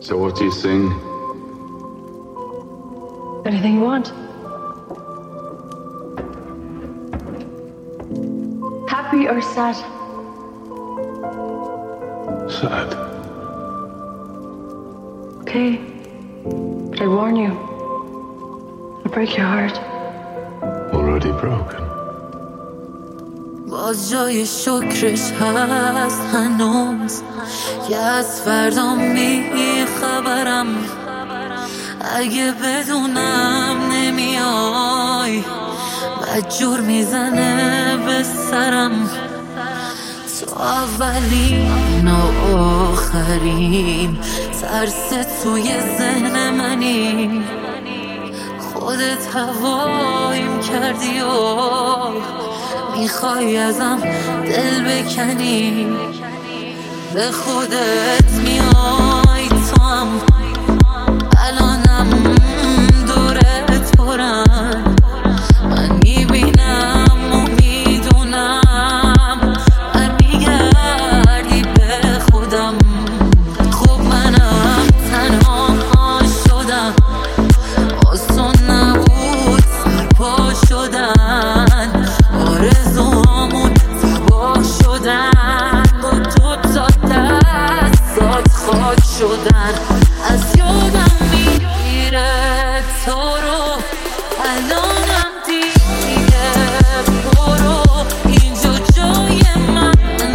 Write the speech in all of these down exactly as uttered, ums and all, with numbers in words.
So what do you sing? Anything you want. Happy or sad? Sad. Okay. But I warn you. I'll break your heart. Already broken. باز جای شکرش هست هنوز که از فردا میخبرم اگه بدونم نمیای مجور میزنه به سرم تو اولین و آخرین ترس توی ذهن منی خودت هوایم کردی و میخوای ازم دل بکنی به خودت میای تو هم الانم دورت پرن من میبینم و میدونم برمیگردی به خودم خب منم تنها شدم آسون نبود سرپا شدن آرزوامون تباه شدن با تو تا دستات خاک شدن از یادم میگیره تو رو الانم دیگه برو اینجا جای من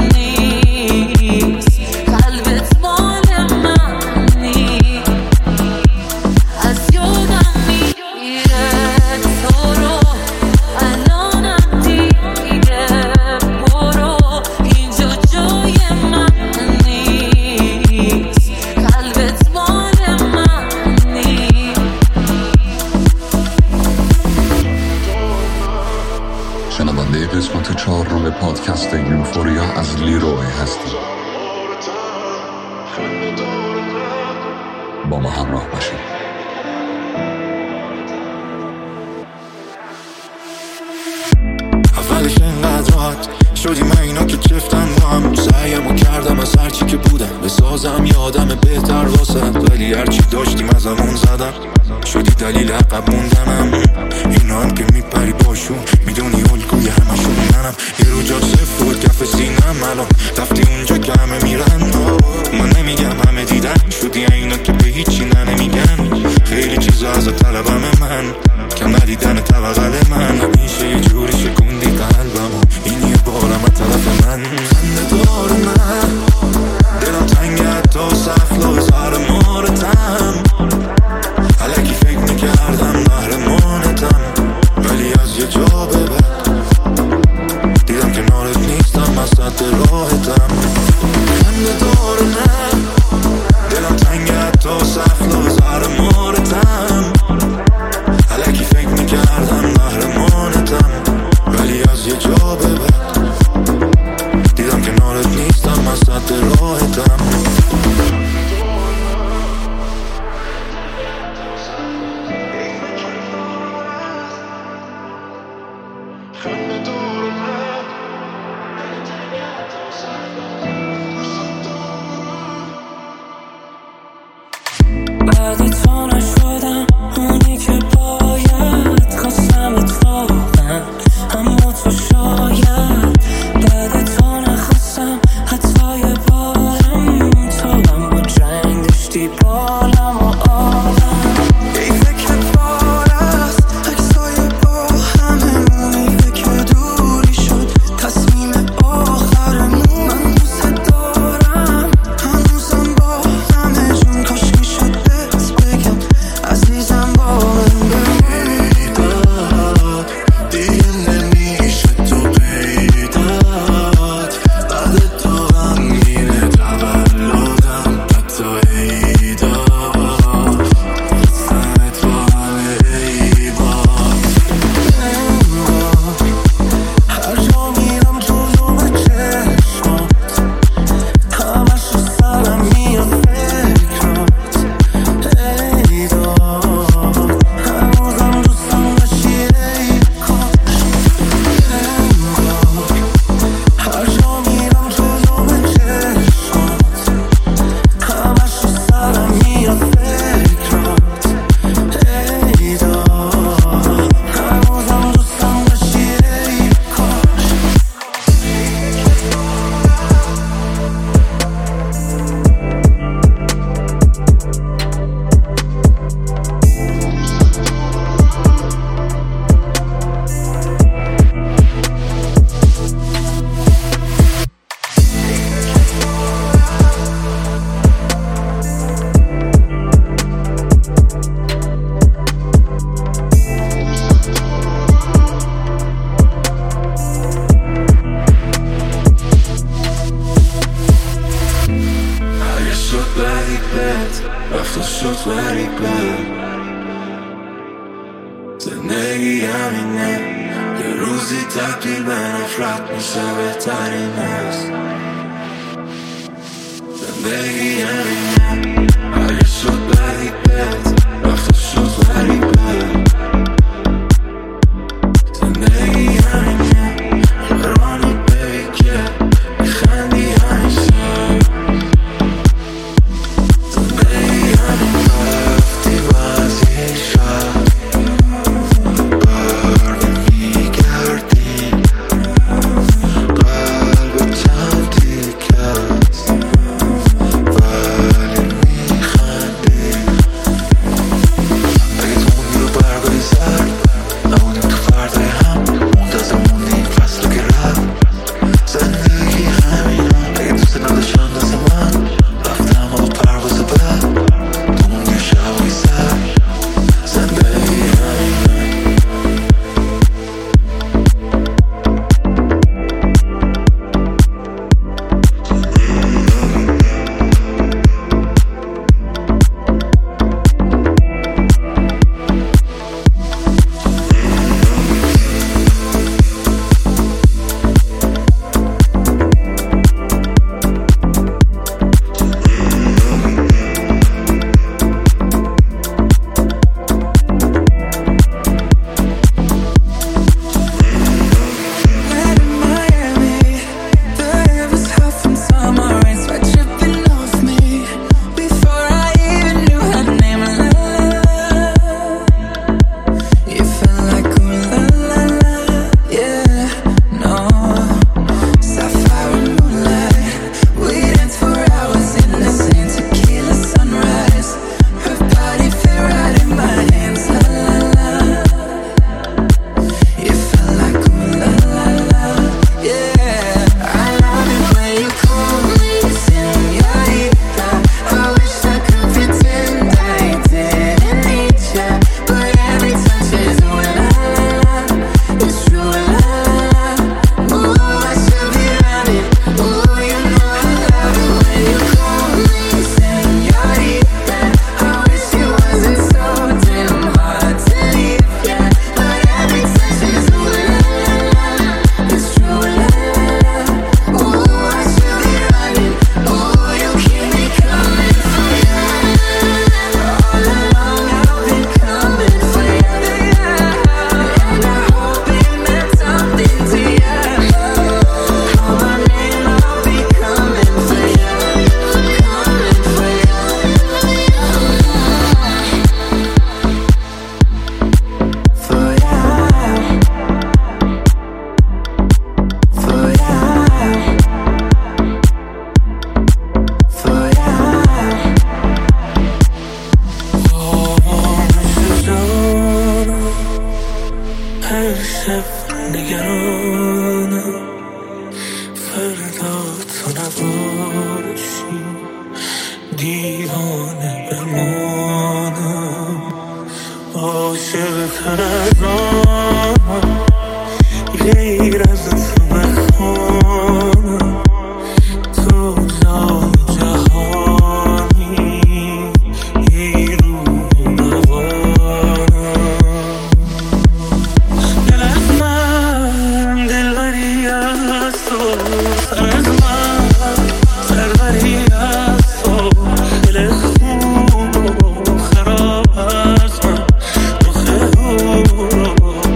نیست قلبت مال من نیست از یادم میگیره تو رو الانم دیگه برو اینجا جای من نیست قلبت مال من نیست شنونده قسمت چهارم پادکست یوفوریا از لیروی هستید. با ما همراه باشید. اولش اینقدر راحت شدی من اینا که چفتن با هم سعیمو کردم از هرچی که بودم بسازم یادم بهتر واسد ولی هرچی داشتیم از همون زدم شدی دلیل عقب موندنم اینا هم که میپری باشون میدونی الگوی همشون منم یه رو جا صفر بود کف سینم الان رفتی اونجا که همه میرن من نمیگم همه دیدن شدی اینا که به هیچی نمیگن خیلی چیزا از طلبم من کم ندیدن توقل من همیشه یه جوری شکوندی قلبم این یه بارم از طرف من خنده دار من دلم تنگه تا سخلا زهر مارتم الکی فکر میکردم قهرمانتم ولی از یه جا به بعد دیدم کنارت نیستم از سد راحتم خنده دار من دلم تنگه تا سخلا زهر مارتم الکی فکر میکردم قهرمانتم ولی از یه جا به بعد دیدم کنارت نیستم از سد راحتم بعد تو نشدم اونی که باید خواستم اتفاقا اما تو شاید بعد تو نخواستم حتی یه بارم تو هم با جنگ داشتی بالم و آدم ای فکر بار است اکسای با همه اونی فکر دوری روزی تبدیل به نفرت میشه بهترین است. زندگی همینه، اگه شد بدی بد رفته شد غریبه. زندگی همینه، رانی بگه میخندی همیشه. زندگی همینه، رفتی بازی شد بر نمیگردی، قلب چند تیکه است ولی میخندی. اگه تو موندی رو برگای زرد نمونیم تو فردای هم، منتظر موندیم فصل که رفت. زندگی همینه، اگه دوست نداشتم دست من رفتم و پرواز بعد تو موندی شبای زرد. زندگی همینه. خراب از من، روح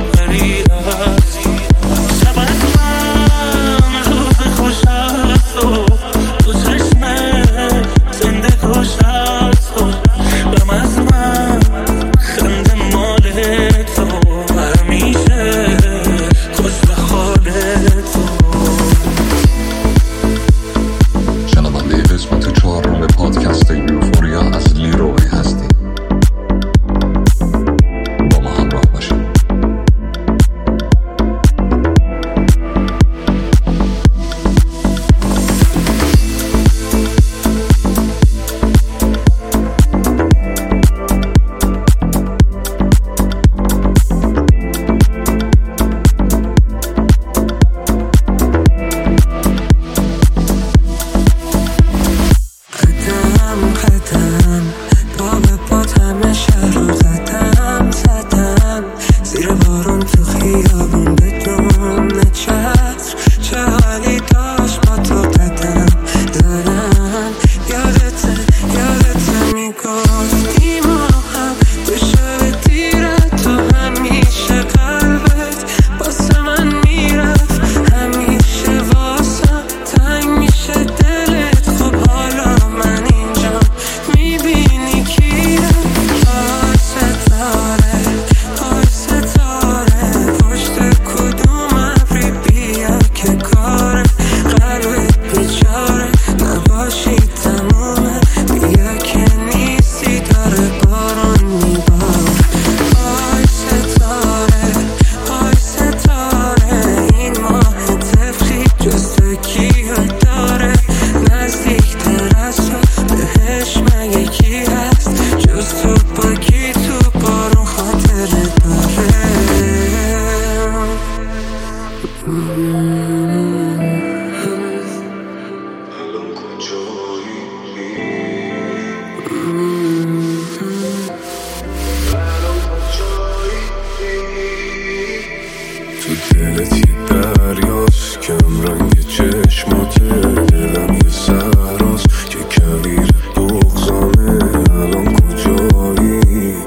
تو دلت یه دریاست کم رنگ چشماته، دلم یه صحراست که کویر بغضانه. الان کجایی؟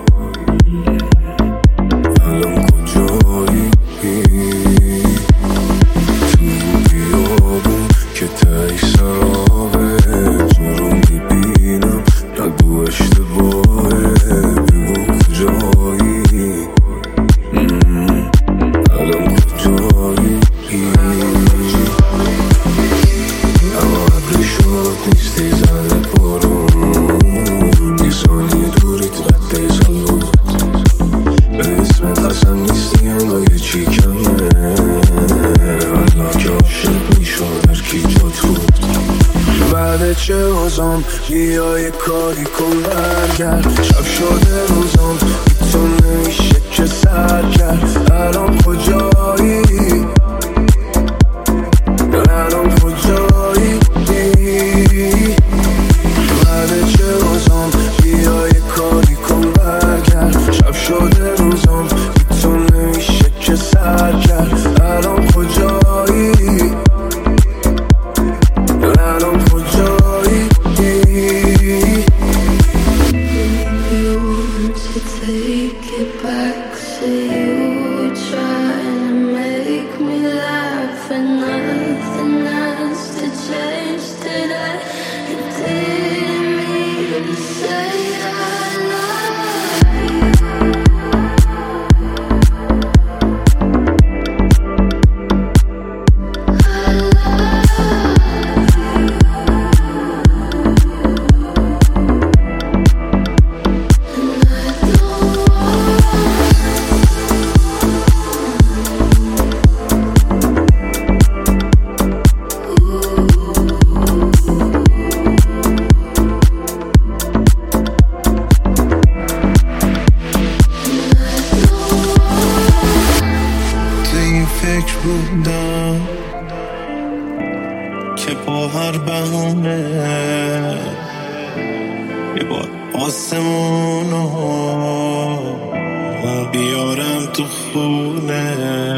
الان کجایی؟ تو این بیابون که تایی سرابه، تو رو میبینم نگو اشتباهه، بگو کجایی؟ الان کجایی؟ اما ابری شد نیستی زده بارون، بیزانی دوریت رده زلون، به اسمت قسم نیستی انگاه چی کمه، والله که عاشق میشد هرکی جات بود. بعد چه روزام بیا یه کاری کن برگرد، شب شده روزام بی تو نمیشه که سر کرد. الان کجایی؟ الان کجایی؟ بعد چه روزام بیا یه کاری کن برگرد، شب شده روزام بی تو نمیشه که سر کرد. الان کجایی؟ الان کجایی؟ Take it back, say you were trying to make me laugh, and nothing else to change today. You didn't mean to say I love you. I فکر بودم که با هر بهونه یه بار آسمونو بیارم تو خونه.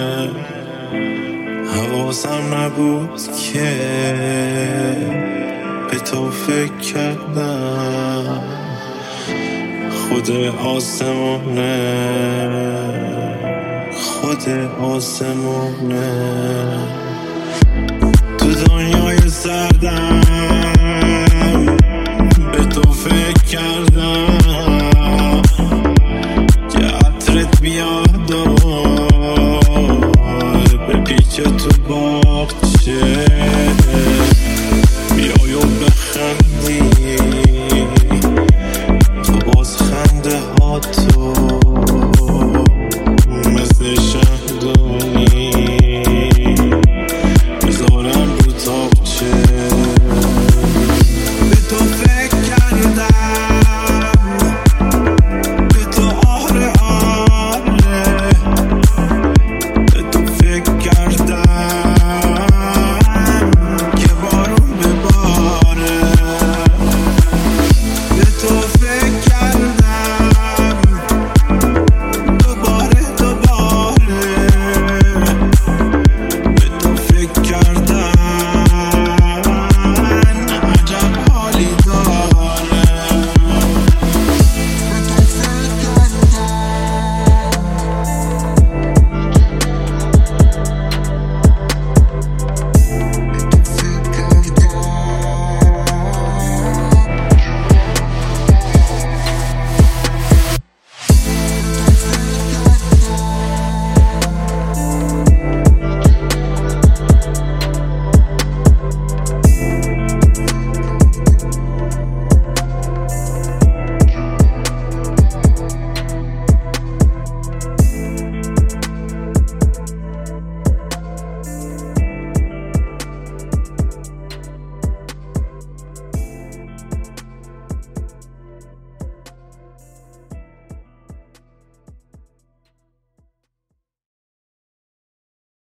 حواسم نبود که به تو فکر کردم، خود آسمونه خود آسمونه. تو دنیای سردم به تو فکر کردم که عطرت بیاد و به پیچ تو باغچه.